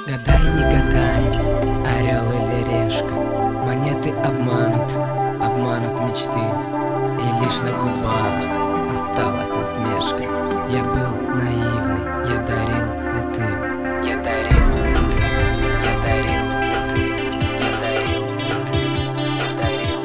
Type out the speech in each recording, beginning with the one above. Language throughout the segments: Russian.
Гадай, не гадай, орел или решка, монеты обманут, обманут мечты, и лишь на губах осталась насмешка. Я был наивный, я дарил цветы, я дарил цветы, я дарил цветы, я дарил цветы, я дарил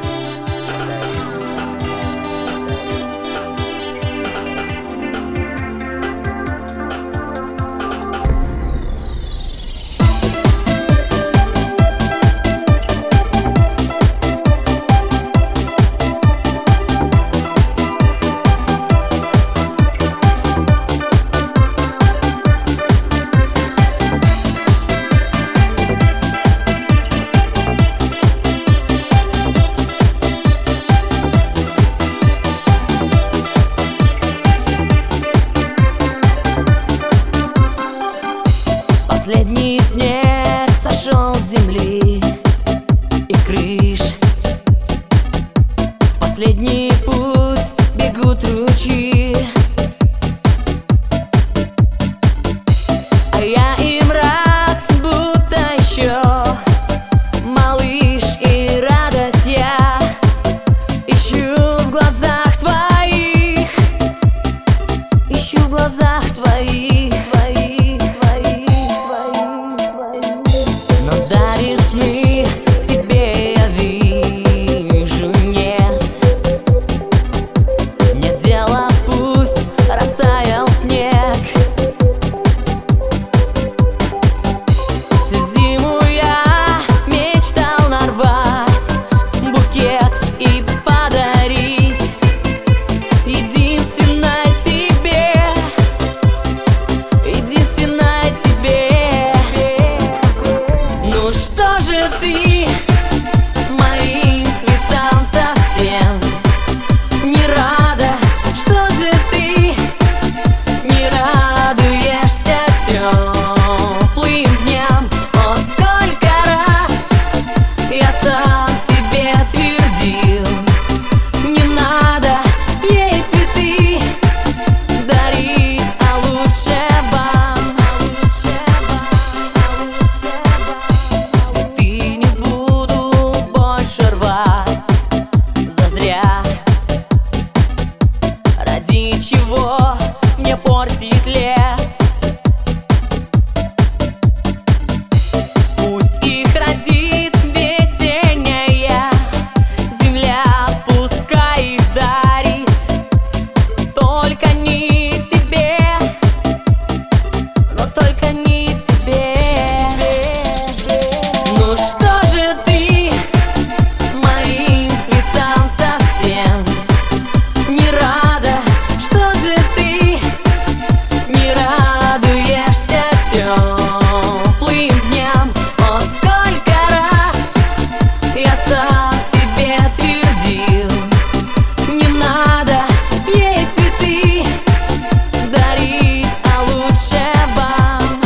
Последний снег сошел с земли и крыш. В последний путь бегут ручьи, а я им рад, будто еще малыш, и радость я ищу в глазах твоих, ищу в глазах твоих. Но до весны тебе я вижу нет. Нет дела, пусть растаял снег. Всю зиму я мечтал нарвать букет и подарить единственной тебе, единственной тебе. Ну что же ты моим цветам совсем не рада? Что же ты не радуешься теплым дням? О, сколько раз я сам себе твердил: не надо ей цветы дарить, а лучше вам. Цветы не буду больше рвать зазря. Ради чего мне портить лес? Пусть их родит весенняя земля, пускай их дарит, только не тебе, но только не тебе. Ну что же ты моим цветам совсем не рада? Что же ты не радуешься теплым дням? О, сколько раз я сам себе твердил: не надо ей цветы дарить, а лучше вам.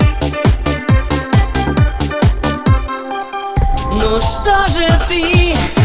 Ну что же ты